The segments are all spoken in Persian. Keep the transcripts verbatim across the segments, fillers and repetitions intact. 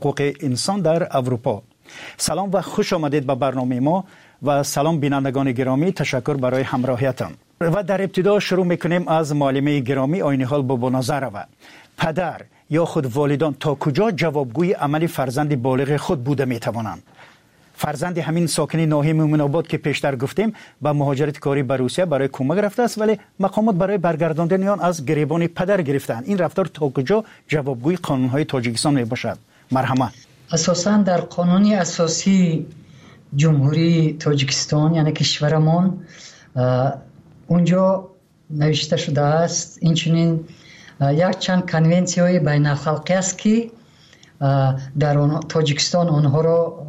حقوق انسان در اروپا. سلام و خوش آمدید به برنامه ما و سلام بینندگان گرامی، تشکر برای همراهیتان. و در ابتدا شروع میکنیم از معلمه گرامی آینی‌حال بابانظرова. پدر یا خود والدان تا کجا جوابگوی عمل فرزند بالغ خود بوده میتوانند؟ فرزند همین ساکن ناحیه مومن آباد که پیشتر گفتیم به مهاجرت کاری به روسیه برای کمک رفته است، ولی مقامات برای برگرداندن آن از گریبان پدر گرفتند. این رفتار تا کجا جوابگوی قانون‌های تاجیکستان می باشد؟ مرحمت. اساساً در قانون اساسی جمهوری تاجیکستان یعنی کشورمان اونجا نوشته شده است اینچنین یک چند کنونسی‌های بین الخلقی است که در تاجیکستان آنها را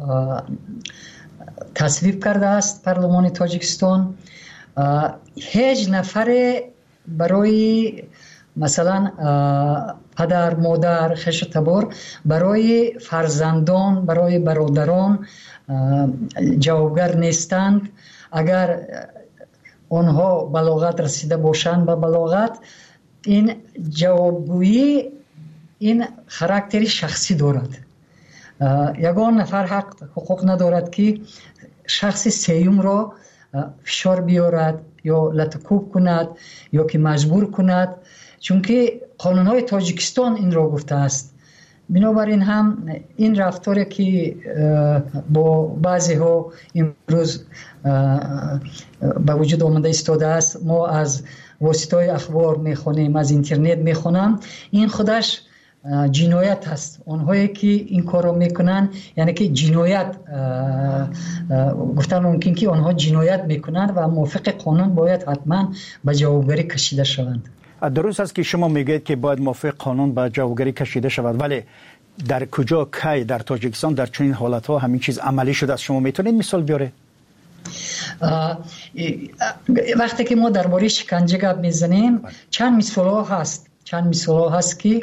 تصویب کرده است پارلمان تاجیکستان. هیچ نفر برای مثلا پدر، مادر، خویش تبار برای فرزندان، برای برادران جوابگر نیستند. اگر آنها بلاغت رسیده باشند به بلاغت، این جوابگویی این خاراکتری شخصی دارد. یگان نفر حق حقوق ندارد که شخص سیوم را فشار بیارد یا لطکوب کند یا که مجبور کند، چون که قانون‌های تاجیکستان این را گفته است. بنابراین هم این رفتاری که با بعضی ها امروز به وجود آمده ایستاده است، ما از واسطه اخبار میخونیم، از اینترنت میخونم، این خودش جنایت است. اونهایی که این کار را میکنن یعنی که جنایت گفتن ممکن که آنها جنایت میکنند و موافق قانون باید حتما به جوابگری کشیده شوند. درست است که شما میگید که باید موافق قانون به جوابگری کشیده شود، ولی در کجا کی در تاجیکستان در چنین حالت ها همین چیز عملی شده است؟ شما میتونید مثال بیاره؟ وقتی که ما درباره شکنجه گپ میزنیم چند مثال ها هست چند مثال ها هست که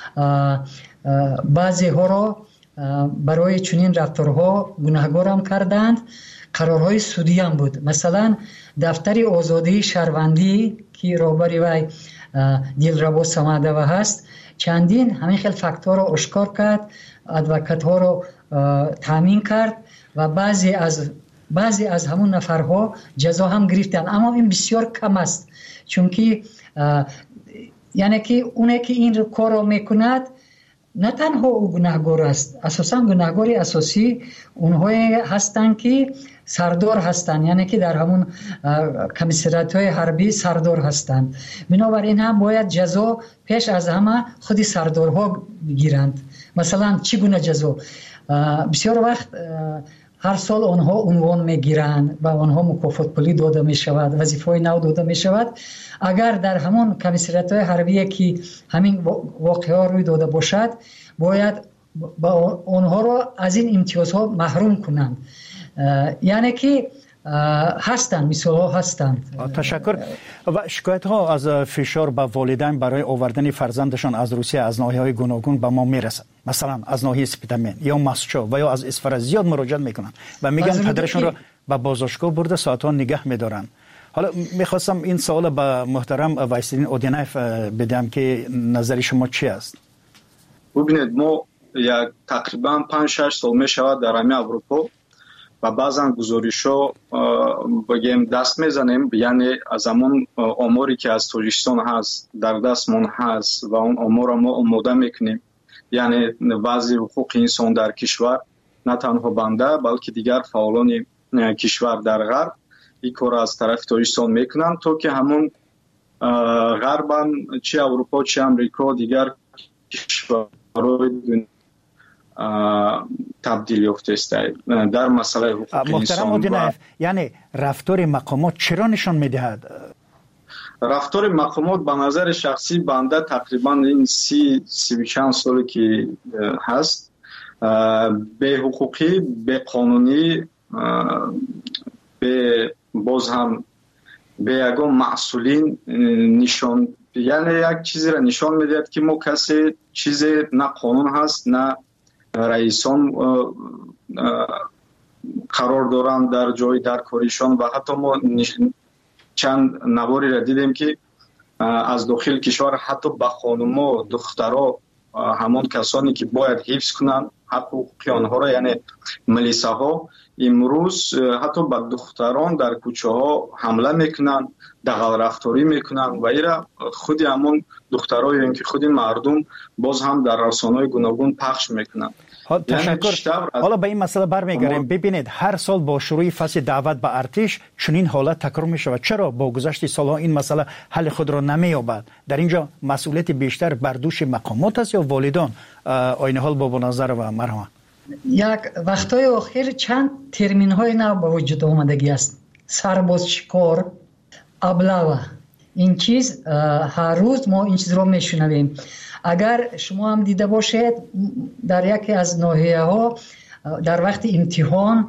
بعضی ها را برای چنین رفتارها گناهکار هم کردند. قرارهای سودی هم بود. مثلا دفتر آزادی شهروندی که رهبر وی دلربا سمدوه هست چندین همین خیلی فاکتور را آشکار کرد، ادوکات ها را تامین کرد و بعضی از بعضی از همون نفرها جزا هم گرفتن، اما این بسیار کم است. چون که یعنی که اونه که این کار را میکند نه تنها او گناهکار است، اساسا گناهکار اساسی اونهایی هستند که سردار هستند، یعنی که در همون کمیسریات های حربی سردار هستند. بنابراین هم باید جزا پیش از همه خود سردارها بگیرند. مثلا چگونه جزا؟ بسیار وقت هر سال آنها عنوان میگیرند و آنها مکافات پولی داده می شود، وظیفه‌های نو داده می شود. اگر در همون کمیسریات های حربی که همین واقعه روی داده باشد، باید با آنها را از این امتیازها محروم کنند. یعنی که هستند، مثال ها هستند. تشکر. و شکایت ها از فشار به والدین برای آوردن فرزندشان از روسیه از ناحیه‌های گوناگون به ما میرسد. مثلا از ناحیه سپیدامین یا مسچو و یا از اسفر زیاد مراجعه میکنن و میگن پدرشون را به بازداشتگاه برده ساعت‌ها نگه میدارن. حالا میخواستم این سوال به محترم وایسیدین اودینایف بدم که نظر شما چی است؟ ببینید، ما یک تقریبا پنج شش سال میشود در همه اروپا و بعضا گزارش‌ها بگیم دست میزنیم، یعنی از همون آماری که از تاجیکستان هست در دستمون هست و اون آمار را ما آماده میکنیم، یعنی وضع حقوق انسان در کشور نه تنها بنده بلکه دیگر فعالان کشور در غرب این کار از طرف تاجیکستان میکنن تا که همون غربم چه اروپا چه امریکا دیگر کشورهای دنیا تبدیل یافته است در مسئله حقوق انسان. محترم اودینایف، یعنی رفتار مقامات چرا نشان میدهد؟ رفتار مقامات به نظر شخصی بنده تقریبا این سی سی و چند سالی که هست به حقوقی، به قانونی، به باز هم به یگان مسئولین نشان، یعنی یک چیزی را نشان میدهد که ما کسی چیز نه قانون هست نه رئیسان قرار دارند در جای در کاریشان و حتی ما چند نواری را دیدیم که از داخل کشور حتی به خانوما دخترها، همان کسانی که باید حفظ کنند حقوق آنها را، یعنی ملیسه ها امروز حتی به دختران در کوچه ها حمله میکنن، دغل رفتاری میکنن و ایرا خود همون دخترها یا اینکه خود مردم باز هم در رسانه‌های گوناگون پخش میکنن. تشکر. حالا به این مسئله برمیگردیم. ببینید هر سال با شروع فصل دعوت به ارتش چنین حالت تکرار می شود. چرا با گذشت سالها این مسئله حل خود را نمییابد؟ در اینجا مسئولیت بیشتر بر دوش مقامات است یا والدان؟ آینه حال بابا نظر و مرحمت. یک وقتای اخیر چند ترمین های نو به وجود آمدگی است. سرباز شکار، ابلاوا، این چیز هر روز ما این چیز رو میشنویم. اگر شما هم دیده باشید در یکی از ناحیه ها در وقت امتحان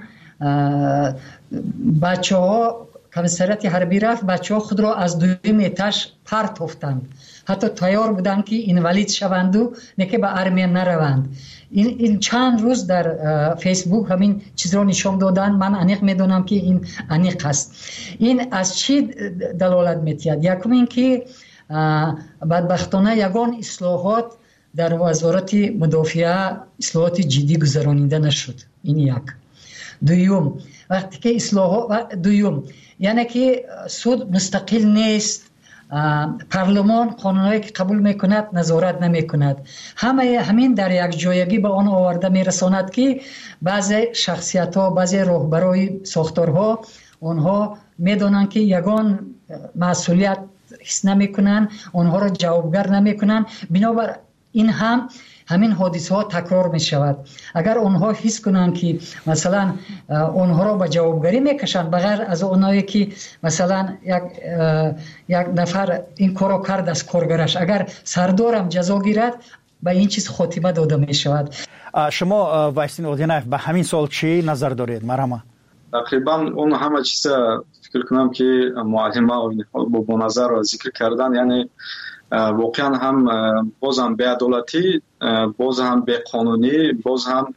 بچه ها کمیسریت حربی رفت، بچه ها خود را از دویم اتش پرتافتند، حتی تیار بودند که اینوالید شوند و نه که به ارمیه نروند. این, این چند روز در فیسبوک همین چیز را نشان دادن. من انیق میدونم که این انیق است. این از چی دلالت میتید؟ یکم این که بدبختانه یگان اصلاحات در وزارت مدافعه اصلاحات جدی گذرانیده نشد. این یک. دویم وقتی که اصلاحات دویم یعنی که سود مستقل نیست، پارلمان قانونایی که قبول میکند نظارت نمیکند، همه همین در یک جایگی به آن آورده میرساند که بعضی شخصیت ها، بعضی راهبرای ساختارها اونها میدونن که یگان مسئولیت حس نمیکنن، اونها را جوابگر نمیکنن، بنابر این هم همین حادثه ها تکرار می شود. اگر اونها حس کنن که مثلا اونها را به جوابگری میکشن، بغیر از اونایی که مثلا یک یک نفر این کارو کرد از کارگرش، اگر سردارم جزا گیرد، به این چیز خاتمه داده می شود. شما وایسین اودینایف به همین سال چی نظر دارید؟ مرحبا. تقریبا اون همه چیز فکر کنم که معلمه با نظر را ذکر کردن، یعنی واقعا هم باز هم به عدالتی، باز هم به قانونی، باز هم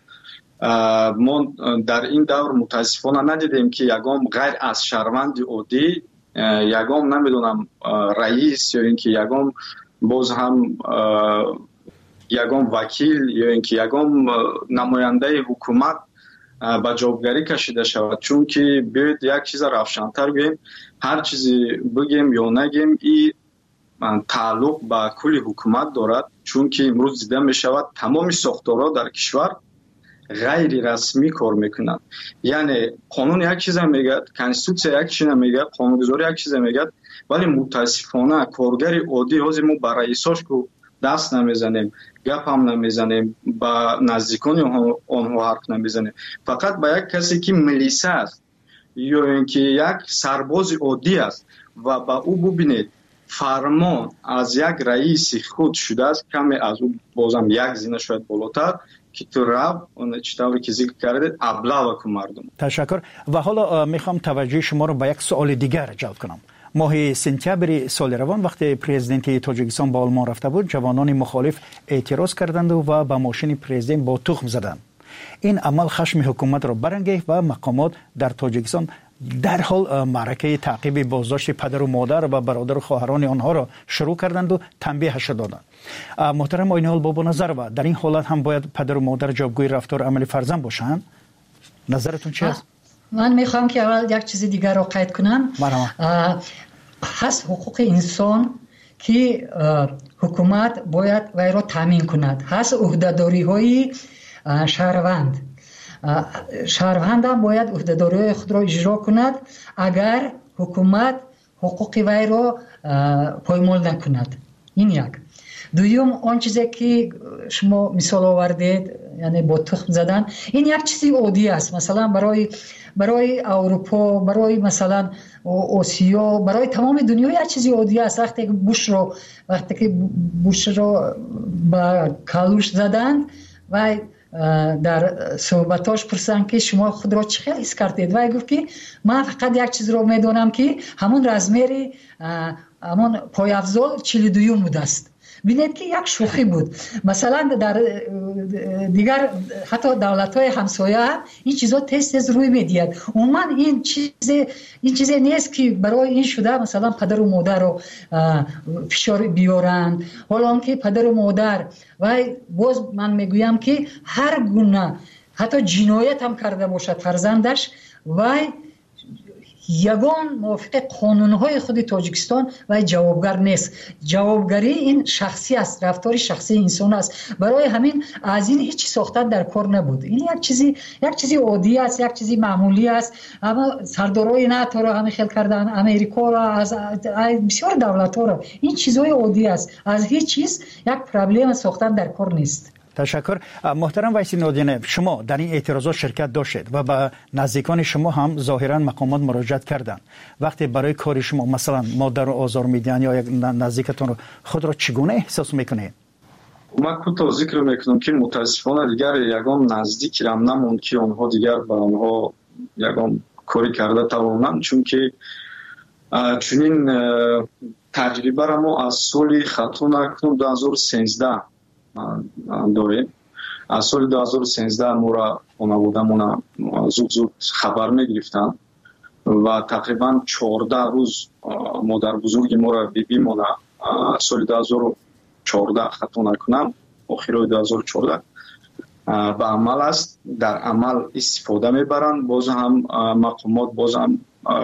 ما در این دور متاسفانه ندیدیم که یگام غیر از شهروند عادی، یگام نمیدونم رئیس یا اینکه یگام باز هم یگام وکیل یا اینکه یگام نماینده حکومت به جوابگری کشیده شود. چون که بیاید یک چیز روشن‌تر بگیم، هر چیزی بگیم یا نگیم این تعلق به کل حکومت دارد. چون که امروز دیده می شود تمام ساختارها در کشور غیر رسمی کار میکنند. یعنی قانون یک چیز میگه، کنستیتوسیا یک چیز میگه، قانونگذاری یک چیز میگه، ولی متاسفانه کارگر عادی از ما برای رئیساش کو دست نمیزنیم، گپ هم نمیزنیم، با نزدیکان آنها حرف نمیزنیم. فقط با یک کسی که ملیسه است یا اینکه یک سرباز عادی است و با او ببینید فرمان از یک رئیس خود شده است، کمی از او بازم یک زینه شاید بالاتر، که تو رب اون چطوری که ذکر کردید ابلا و مردم. تشکر. و حالا میخوام توجه شما رو به یک سوال دیگر جلب کنم. ماه سپتامبر سال روان وقتی پرزیدنت تاجیکستان با آلمان رفته بود، جوانان مخالف اعتراض کردند و به ماشین پرزیدنت با تخم زدند. این عمل خشم حکومت را برانگیخت و مقامات در تاجیکستان در حال معرکه تعقیب بازداشت پدر و مادر و برادر و خواهران آنها را شروع کردند و تنبیهش دادند. محترم آینه حال بابا نظر و در این حالت هم باید پدر و مادر جوابگوی رفتار عمل فرزند باشند؟ نظرتون چی است؟ من میخوام که اول یک چیز دیگر را قید کنم. هست حقوق انسان که حکومت باید وی را تامین کند. هست عهده‌داری های شهروند. شهروند هم باید عهده‌داری خود را اجرا کند اگر حکومت حقوق وی را پایمال نکند. این یک. دویم آن چیزی که شما مثال آوردید، یعنی با تخم زدن، این یک چیزی عادی است. مثلا برای برای اروپا، برای مثلا آسیا، برای تمام دنیا یک چیزی عادی است. وقتی که بوش رو وقتی که بوش رو با کالوش زدند و در صحبتاش پرسیدن که شما خود را چه حس کردید، و گفت که من فقط یک چیز رو میدونم که همون رزمری همون پای افضل چهل و دو بوده است. ببینید که یک شوخی بود. مثلا در دیگر حتی دولت‌های همسایه این چیزا تست تست روی میدید. عموما این چیز این چیزی نیست که برای این شده مثلا پدر و مادر رو فشار بیارند. حالا که پدر و مادر و باز من میگویم که هر گونه حتی جنایت هم کرده باشد فرزندش و یگان موافق قانون‌های خود تاجیکستان و جوابگر نیست. جوابگری این شخصی است، رفتار شخصی انسان است. برای همین از این هیچ ساختن در کار نبود. این یک چیزی یک چیزی عادی است، یک چیزی معمولی است. اما سردارای ناتو را همه خیل کردن، امریکا را، از بسیار دولت‌ها را، این چیزهای عادی است. از هیچ چیز یک پرابلم ساختن در کار نیست. تشکر. محترم ویسی نادینه، شما در این اعتراضات شرکت داشتید و به نزدیکان شما هم ظاهرا مقامات مراجعت کردند. وقتی برای کار شما مثلا مادر رو آزار میدن یا یک نزدیکتون رو خود را چگونه احساس میکنید؟ من کوتاه ذکر میکنم که متاسفانه دیگر یگان نزدیکی هم نموند که آنها دیگر به آنها یگان کاری کرده توانند، چون که چنین تجربه را ما از سال خطون اکنون دو هزار و سیزده داریم. از سال دو هزار و سیزده ما را خانواده‌مون زود زود خبر میگرفتن و تقریبا چهارده روز مادر بزرگ ما را بیبی ما را سال دو هزار و چهارده خطون کنم آخرای دو هزار و چهارده به عمل است، در عمل استفاده میبرند. باز هم مقامات، باز هم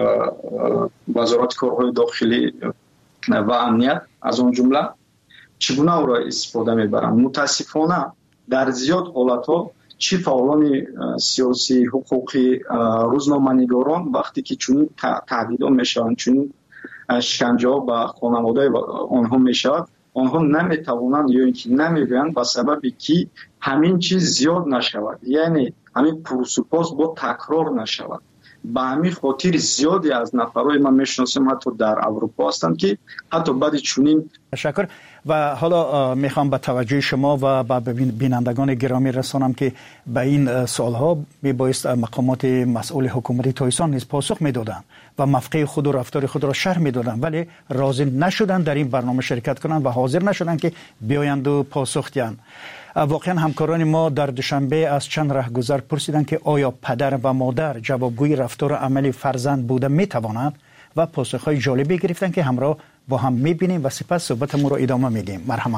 وزارت کارهای داخلی و امنیت از اون جمله چگونه او را استفاده میبرند. متاسفانه در زیاد حالتها چی فعالان سیاسی، حقوقی، روزنامه‌نگاران وقتی که چنین تهدیدها میشوند، چنین شکنجه ها به خانواده آنها میشود، آنها نمیتوانند یا اینکه نمیگویند به سببی که همین چیز زیاد نشود، یعنی همین پرسپاس با تکرار نشود. به همین خاطر زیادی از نفرهای من میشناسم حتی در اروپا هستند که حتی بعد چنین. تشکر. و حالا میخوام به توجه شما و به بینندگان گرامی رسانم که به این سوالها میبایست مقامات مسئول حکومتی تایسان نیز پاسخ میدادند و موقع خود و رفتار خود را شرح میدادند، ولی راضی نشدن در این برنامه شرکت کنند و حاضر نشدن که بیایند و پاسخ دهند. واقعا همکاران ما در دوشنبه از چند رهگذر پرسیدند که آیا پدر و مادر جوابگوی رفتار و عمل فرزند بوده میتوانند و پاسخهای جالبی گرفتند که همراه با هم میبینیم و سپس صحبتمون رو ادامه میدیم. مرحمت.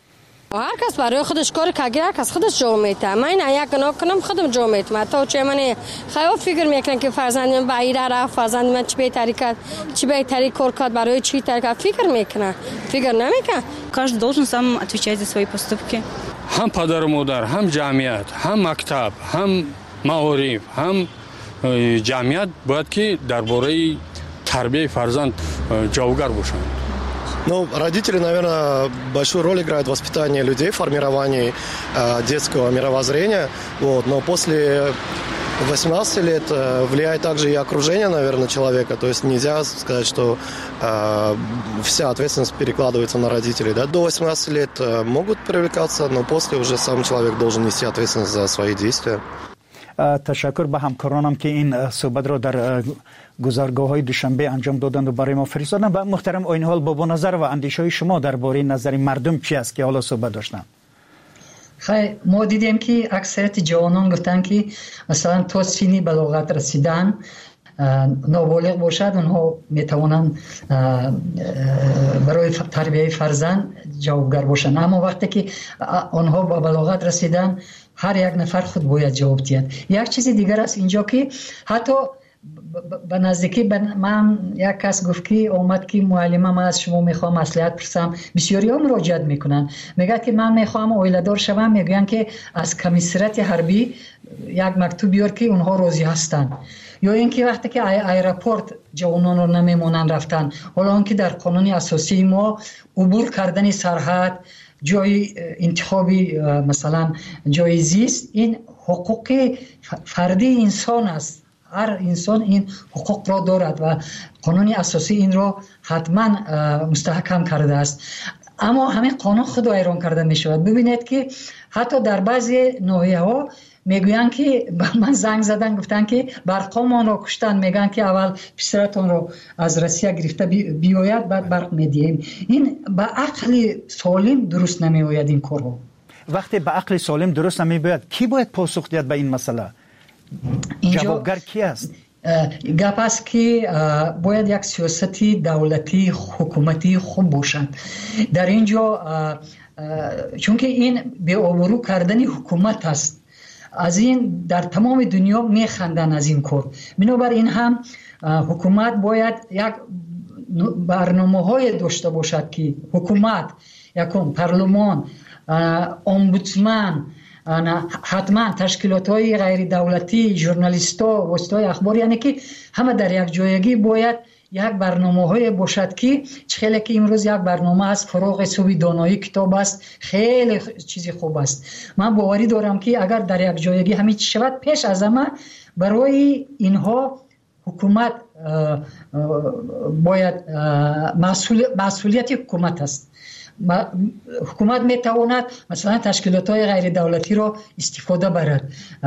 هر کس برای خودش کار که هر کس خودش جا میته. من یک گناه کنم خودم جا میتم. تا چه من خیلی فکر میکنم که فرزند من باید رفت، فرزند من چه بهتری کرد، چه بهتری کار کرد، برای چی تر فکر میکنه. فکر نمیکنه. Каждый должен сам отвечать за свои поступки. هم پدر و مادر، هم جمعیت، هم مکتب، هم معارف، هم جمعیت باید که درباره تربیت فرزند جوابگر باشند. Ну, родители, наверное, большую роль играют в воспитании людей, в формировании э, детского мировоззрения. Вот. Но после восемнадцати лет э, влияет также и окружение, наверное, человека. То есть нельзя сказать, что э, вся ответственность перекладывается на родителей. Да? До восемнадцати лет э, могут привлекаться, но после уже сам человек должен нести ответственность за свои действия. تشکر به همکارانم که این صحبت را در گزارگاه های دوشنبه انجام دادند و برای ما فرستادند. و محترم آین حال با نظر و اندیشه های شما درباره نظر مردم چی است که حالا صحبت داشتن؟ خیلی ما دیدیم که اکثریت جوانان گفتن که مثلا تا سینی بلاغت رسیدن نابالغ باشد اونها میتوانند برای تربیت فرزند جوابگر باشند، اما وقتی که آنها با بلاغت رسیدن هر یک نفر خود باید جواب دهد. یک چیز دیگر است اینجا که حتی به نزدیکی من یک کس گفت که اومد که معلمم از شما میخوام مصلحت پرسم، بسیاری ها مراجعت میکنن، میگه که من میخوام اویلدار شوم، میگن که از کمیسریت حربی یک مکتوب بیار که اونها راضی هستن، یا اینکه وقتی که ایرپورت جوانان رو نمیمونن رفتن، حالا اون که در قانون اساسی ما عبور کردن سرحد، جای انتخابی مثلا جای زیست، این حقوق فردی انسان است. هر انسان این حقوق را دارد و قانون اساسی این را حتما مستحکم کرده است. اما همین قانون خود ایران کرده می شود. ببینید که حتی در بعضی ناحیه ها میگویند که من زنگ زدن گفتن که برقمان رو کشتن، میگن که اول پسرتون رو از روسیه گرفته بیاید بعد برق میدیم. این به عقل سالم درست نمیآید این کارو. وقتی به عقل سالم درست نمیآید کی باید پاسخ دهد به این مسئله؟ جوابگر کی است؟ گپ است که باید یک سیاستی دولتی حکومتی خوب باشد در اینجا، چون که این به آبرو کردن حکومت است. از این در تمام دنیا میخندن از این کار. بنابراین هم حکومت باید یک برنامه های داشته باشد که حکومت، یکم پارلمان، امبودسمن، حتما تشکیلات های غیر دولتی، ژورنالیست ها، واسطه اخبار، یعنی که همه در یک جایگی باید یک برنامه های باشد که خیلی که امروز یک برنامه از فروغ صوبی دانایی کتاب است، خیلی چیزی خوب است. من باوری دارم که اگر در یک جایگی همین چی شود، پیش از همه برای اینها حکومت باید مسئول مسئولیت حکومت است. حکومت میتواند مثلا تشکیلات های غیر دولتی رو استفاده برد.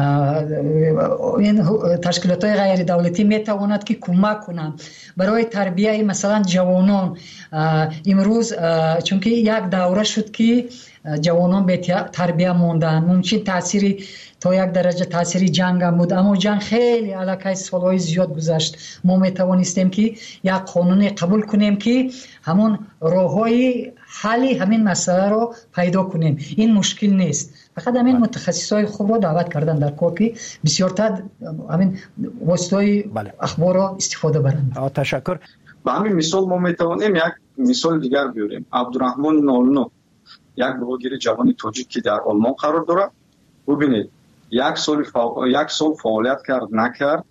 این تشکیلات های غیر دولتی میتواند که کمک کنند برای تربیه مثلا جوانان. امروز چون که یک دوره شد که جوانان به تربیه موندن، ممکن تأثیری تا یک درجه تأثیری جنگ هم بود، اما جنگ خیلی علاقه سالهای زیاد گذشت. ما میتوانستیم که یک قانون قبول کنیم که همون راههای حلی همین مسئله رو پیدا کنیم. این مشکل نیست. فقط همین متخصصای خوب رو دعوت کردن در کار که بسیارتر همین واسطه‌های اخبار رو استفاده برند. تشکر. با همین مثال ما میتوانیم یک مثال دیگر بیاریم. عبدالرحمن نولنو، یک بلاگر جوان تاجیک که در آلمان قرار دارد. ببینید یک سال فا... یک سال فعالیت کرد نکرد،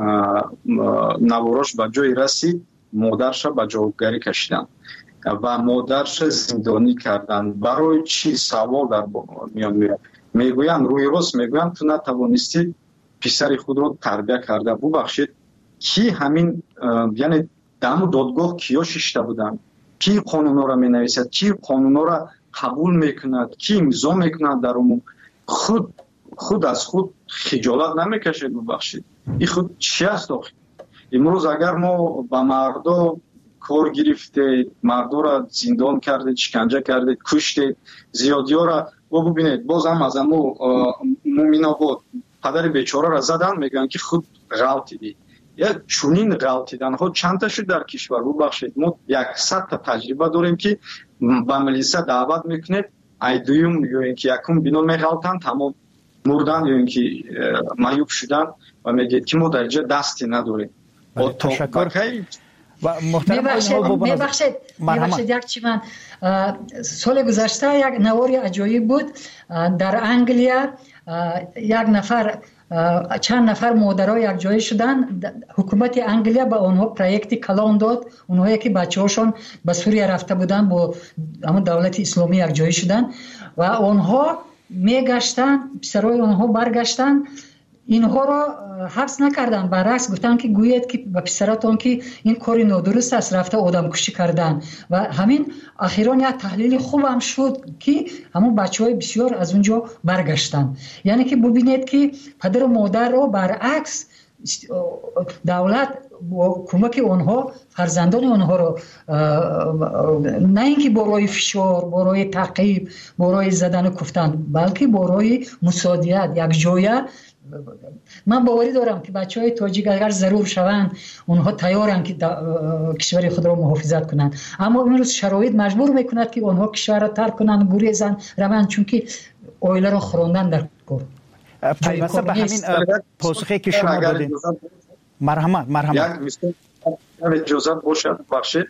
نواراش به جای رسید، مادرش به جوابگری کشیدن و مادرش زندانی کردن. برای چی؟ سوال در میان میاد. میگویند روی راست میگویند تو نتوانستی پسر خود رو تربیه کرده. ببخشید کی همین یعنی دم دادگاه کیا ششته بودن؟ کی قانونا را می نویسد؟ کی قانونا را قبول میکند؟ کی امضا میکند در اون؟ خود خود از خود خجالت نمیکشید؟ ببخشید این خود چی است آخه؟ امروز اگر ما با مردو کار گرفته، مردو را زندان کرده، شکنجه کرده، کشته، زیادی ها را و ببینید باز هم از امو مومین آباد پدر بیچاره را زدن، میگن که خود غلطیدی. یا چونین غلطیدن ها چند تا شد در کشور. ببخشید ما صد تا تجربه داریم که با ملیسه دعوت میکنید، ای دویم یا اینکه یکم بینو میغلطن تمام مردن یا اینکه معیوب شدن و میگید که ما در اینجا دستی نداریم. تشکر. و محترم میبخشید میبخشید یک چی من سال گذشته یک نواری عجایب بود در انگلیا. یک نفر چند نفر مادرها یک جای شدن، حکومت انگلیا به اونها پروژه کلان داد. اونهایی که بچه‌هاشون به سوریه رفته بودن با همون دولت اسلامی یک جای شدن و اونها میگشتن، پسرای اونها برگشتن، اینها را حبس نکردن، برعکس گفتن که گوید که به پسراتون که این کاری نادرست است، رفته آدم کشی کردن. و همین اخیران یک تحلیل خوب هم شد که همون بچه‌های بسیار از اونجا برگشتن. یعنی که ببینید که پدر و مادر رو برعکس دولت با کمک اونها فرزندان اونها رو نه اینکه برای فشار، برای تعقیب، برای زدن و کفتن، بلکه برای مساعدت یک جایه. من باوری دارم که بچهای تاجیک اگر ضرور شوند اونها تیارن که کشور خود را محافظت کنند، اما امروز شرایط مجبور میکند که اونها کشور را ترک کنند، گریزن روند، چون که اویله را خوراندن در کار. پیوسته به همین پاسخی که شما دادین مرحمت مرحمت یک مثال اجازه باشد بخشید.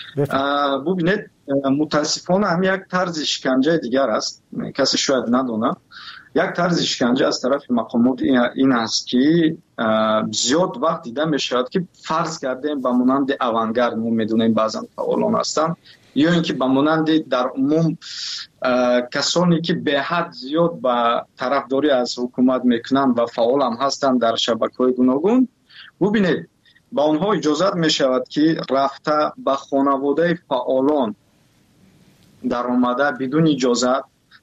ببینید متاسفانه هم یک طرز شکنجه دیگر است، کسی شاید ندونه. یک طرز شکنجه از طرف مقامات این است که زیاد وقت دیده می شود که فرض کردیم به مانند اوانگرد، ما میدونیم بعضا فعالان هستند، یا اینکه به مانند در عموم کسانی که به حد زیاد به طرفداری از حکومت میکنند و فعال هم هستند در شبکه‌های گوناگون. ببینید با اونها اجازه می شود که رفته به خانواده فعالان در آمده بدون اجازت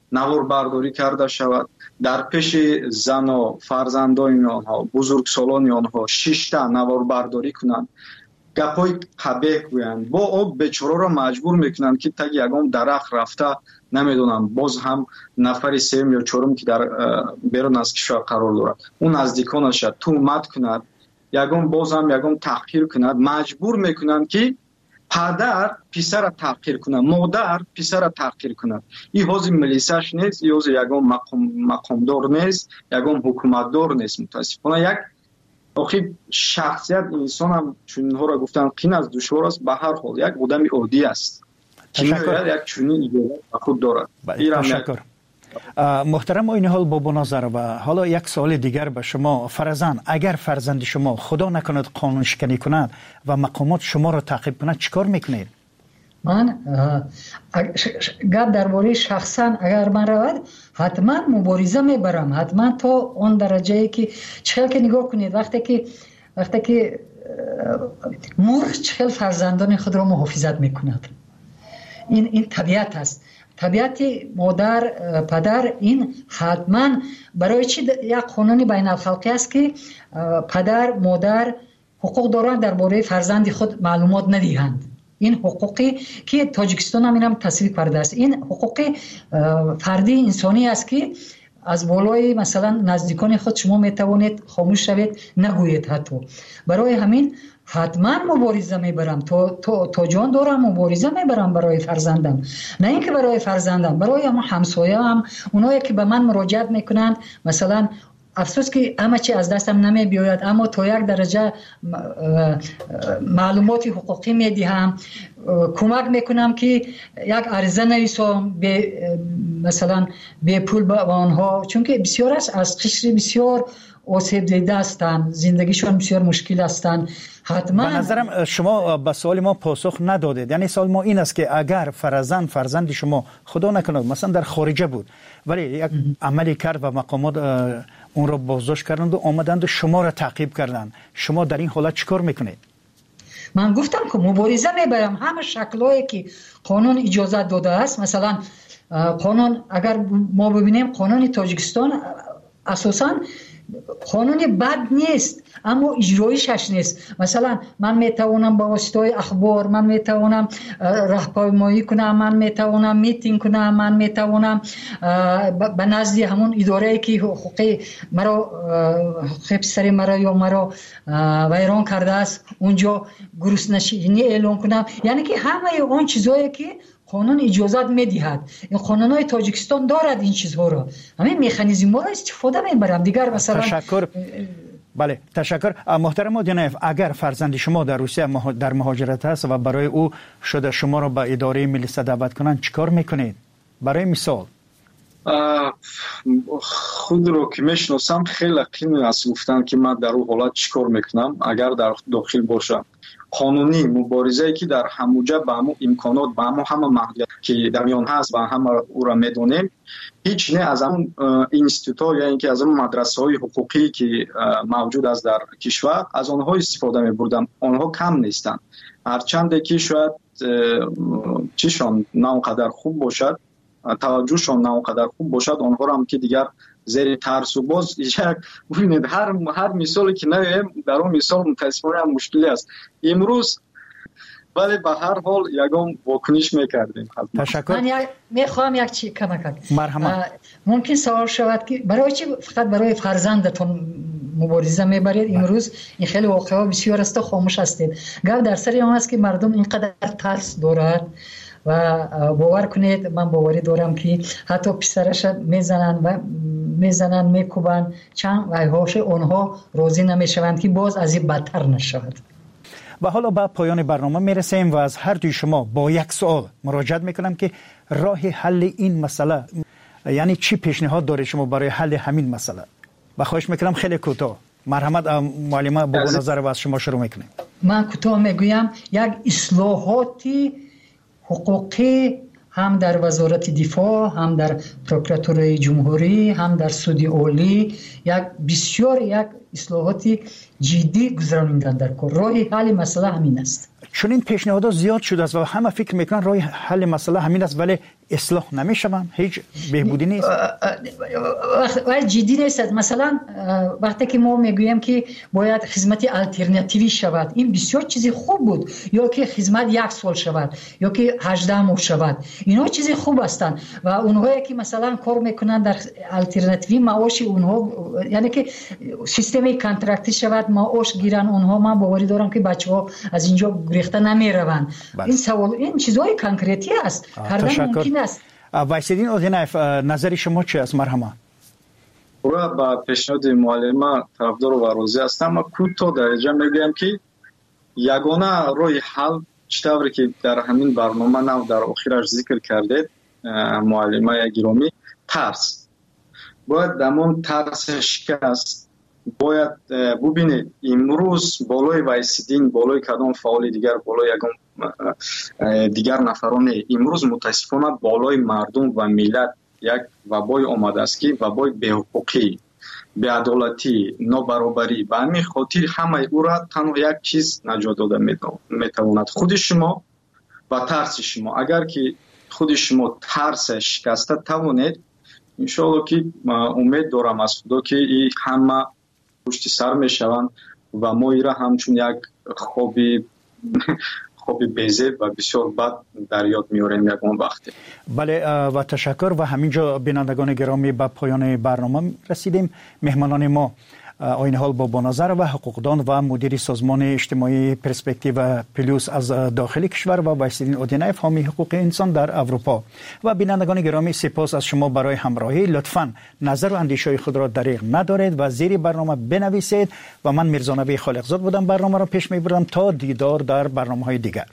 наворбардорӣ карда шавад. дар пеши зану фарзандони онҳо, бузургсолони онҳо шишта наворбардорӣ кунанд, гапҳои қабеҳ гӯянд, бо об бечораро маҷбур мекунанд ки таги ягон дарахт рафта, намедонам, боз ҳам нафари сеюм ё чорум ки дар берун аз кишвар қарор дорад, он наздиконаша тӯҳмат кунад, ягон боз ҳам ягон таҳқир кунад, маҷбур мекунанд ки падар писара таҳқир кунад, модар писара таҳқир кунад. ин ҳози милисаш нест, ин ҳози ягон мақомдор нест, ягон ҳукуматдор нест. мутаассифона як охир шахсият инсон ҳам чунинҳоро гуфтан қин аст, душвор аст. ба ҳар ҳол як одами оддӣ аст, як чунин иҷозат ба худ дорад. ташаккур. محترم این حال بابا ناظرова، حالا یک سوال دیگر به شما. فرزند اگر فرزند شما خدا نکند قانون شکنی کند و مقامات شما را تعقیب کند چیکار میکنید؟ من گپ درباره شخصا اگر من رود حتما مبارزه میبرم، حتما تا اون درجه که چخیل که نگاه کنید وقتی که وقتی که مرغ چخیل فرزندان خود را محافظت میکند، این این طبیعت است. طبیعت مادر پدر این حتما برای چی یک قانون بین الخلقی است که پدر مادر حقوق دارند درباره فرزند خود معلومات ندهند. این حقوقی که تاجیکستان هم اینم تصویب کرده است. این حقوق فردی انسانی است که از بالای مثلا نزدیکان خود شما میتوانید خاموش شوید، نگویید. حتی برای همین حتما مبارزه میبرم، تا تا تا جان دارم مبارزه میبرم برای فرزندم، نه اینکه برای فرزندم، برای هم همسایه هم اونایی که به من مراجعت میکنند. مثلا افسوس که همه چی از دستم نمی بیاید، اما تا یک درجه معلومات حقوقی میدهم، کمک میکنم که یک عرضه نویسم به مثلا به پول به آنها، چون که بسیار است از قشر بسیار آسیب دیده هستند، زندگیشون بسیار مشکل هستند. حتما به نظرم شما به سوال ما پاسخ ندادید. یعنی سوال ما این است که اگر فرزند فرزند شما خدا نکند مثلا در خارجه بود ولی یک عملی کرد و مقامات اون را بازداشت کردند و آمدند و شما را تعقیب کردند، شما در این حالت چیکار میکنید؟ من گفتم که مبارزه میبرم. همه شکلایی که قانون اجازت داده است، مثلا قانون اگر ما ببینیم قانون تاجیکستان اساساً قانون بد نیست، اما اجرایشش نیست. مثلا من میتوانم با واسطه اخبار، من میتوانم راهپیمایی کنم، من میتوانم میتینگ کنم، من میتوانم به نزد همون اداره که حقوقی مرا حقوق پسری مرا یا مرا ویران کرده است اونجا گروسنشینی اعلام کنم. یعنی که همه اون چیزایی که قانون اجازت میدهد، این قانونهای تاجیکستان دارد این چیزها را، همین مکانیزم ها را استفاده میبرم. دیگر مثلا تشکر. بله تشکر. محترم دینایف، اگر فرزند شما در روسیه در مهاجرت است و برای او شده شما را به اداره ملیسا دعوت کنند چیکار میکنید؟ برای مثال خود رو که میشناسم خیلی قیمت است گفتن که من در اون حالت چیکار میکنم اگر در داخل باشم. قانونی مبارزه‌ای که در هموجه با همون امکانات با همون همه محدودیت که در میان هست و همه او را میدونیم، هیچ نه از همون اینستیتوت یا اینکه از همون مدرسه‌های حقوقی که موجود است در کشور از آنها استفاده می‌بردم. آنها کم نیستند، هرچند که شاید چیشان نه اونقدر خوب باشد، توجهشان نه اونقدر خوب باشد، آنها را هم که دیگر زیر ترس و باز یک ببینید هر هر مثالی که نگیم در اون مثال متاسفانه هم مشکلی است امروز، ولی به هر حال یگان واکنش میکردیم. تشکر. من میخوام یک چی کمک کنم. مرحبا. ممکن سوال شود که برای چی فقط برای فرزندتون مبارزه میبرید امروز؟ این خیلی واقعا بسیار است، خاموش هستید. گپ در سر اون است که مردم اینقدر ترس دارند و باور کنید من باوری دارم که حتی پسرش میزنن و میزنن میکوبن چند وایهاش اونها راضی نمیشوند که باز از این بدتر نشود. و حالا به پایان برنامه میرسیم و از هر دوی شما با یک سوال مراجعت میکنم که راه حل این مسئله، یعنی چی پیشنهاد داره شما برای حل همین مسئله؟ و خواهش میکنم خیلی کوتاه. مرحمت معلمه با نظر و از شما شروع میکنیم. من کوتاه میگویم یک اصلاحاتی حقوقی هم در وزارت دفاع، هم در پروکراتوری جمهوری، هم در سود عالی یک بسیار یک اصلاحات جدی گذراندن در کار. راه حل مسئله همین است. چون این پیشنهادات زیاد شده است و همه فکر میکنن راه حل مسئله همین است، ولی اصلاح نمیشوند، هیچ بهبودی نیست. ولی جدی نیست. مثلا وقتی که ما میگوییم که باید خدمت الटरनेटिव्ی شود، این بسیار چیزی خوب بود، یا که خدمت یک سال شود یا که هجده ماه شود، اینا چیزی خوب هستند و اونهایی که مثلا کار میکنن در الटरनेटिव्ی معاش اونها، یعنی که سیستم کانترکتی شود معاش گیرن اونها، من باوری دارم که بچه‌ها از اینجا گریخته نمیروند. این سوال این چیزای کنکریتی است، کردن ممکن است. وایسیدین اودینایف، نظر شما چی است؟ مرحبا. و با پیشنهاد معلم طرفدار و راضی هستم. ما کوتاه درجه میگم که یگانه راه حل چطوری که در همین برنامه نو در آخرش ذکر کردید معلمای گرامی، ترس. باید دمون ترس شکست. باید ببینید امروز بالای وایسیدین، بالای کدام فعال دیگر، بالای یگان دیگر نفران، امروز متاسفانه بالای مردم و ملت یک وبای آمده است که وبای بی‌حقوقی، بی‌عدالتی، نابرابری. به همین خاطر همه او را تنها یک چیز نجات داده میتواند، خود شما و ترس شما. اگر که خود شما ترس شکسته توانید، انشاءالله که امید دارم از خدا که این همه پشت سر میشوند و ما ایرا همچون یک خوابی خوبی بیزه و بسیار بد در یاد میاریم یکون وقتی. بله و تشکر. و همینجا بینندگان گرامی به پایان برنامه رسیدیم. مهمانان ما آین حال بابا نظر و حقوقدان و مدیر سازمان اجتماعی پرسپکتیو پلوس از داخل کشور و وایسیدین اودینایف، حامی حقوق انسان در اروپا. و بینندگان گرامی سپاس از شما برای همراهی. لطفاً نظر و اندیشه خود را دریغ ندارید و زیر برنامه بنویسید. و من میرزا نبی خالقزاد بودم، برنامه را پیش میبرم. تا دیدار در برنامه‌های دیگر.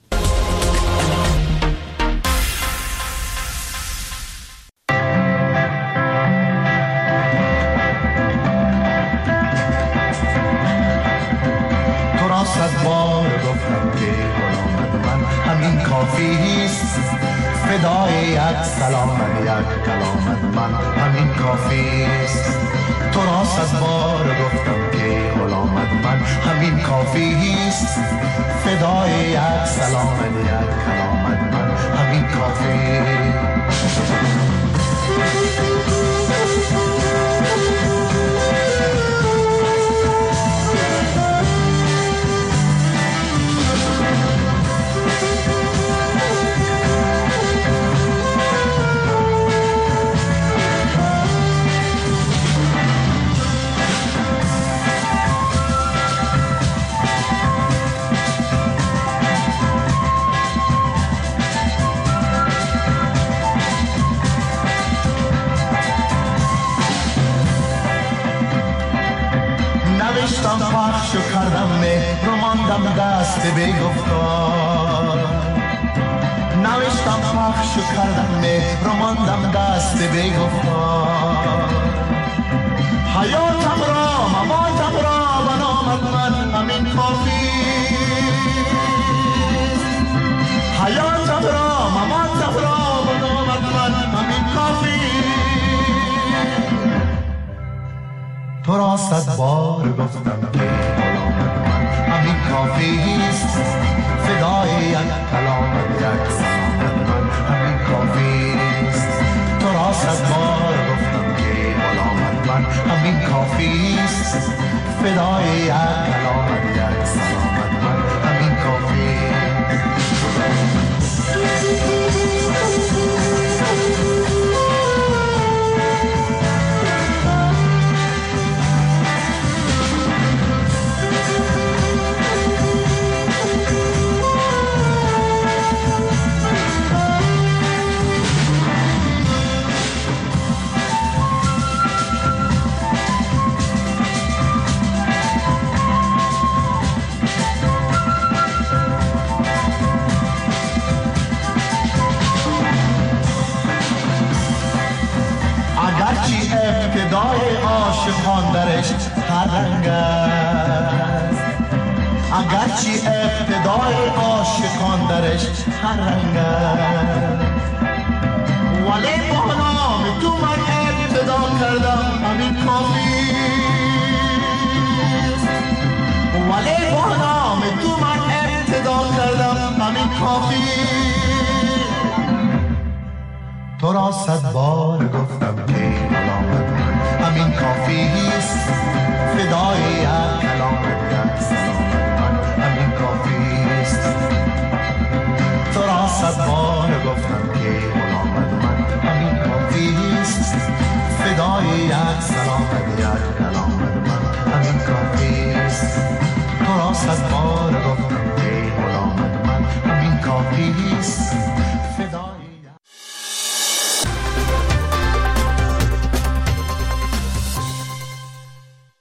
فدای یک سلام یک کلامت من همین کافی است. تو را صد بار گفتم که غلامت من همین کافی است. فدای یک سلام یک کلامت من همین کافی. پخش کردم مهر و ماندم دست بی‌گفتار. نوشتم پخش کردم مهر و ماندم دست بی‌گفتار. حیاتم را مماتم را و نامت من همین کافی. حیاتم را مماتم را و نامت من همین کافی. تو را صد بار گفتم که غلامت من همین کافی است. فدای یک کلامت یک سلامت من همین کافی است. تو را صد بار گفتم که غلامت من همین کافی است. فدای یک کلامت یک سلامت من همین کافی است. ابتدای عاشقان درش هر رنگ است. اگرچه ابتدای عاشقان درش هر رنگ است. ولی با نام تو من ابتدا کردم همین کافی ولی با نام تو من ابتدا کردم همین کافی تو را صد بار گفتم که ملامت من همین کافی است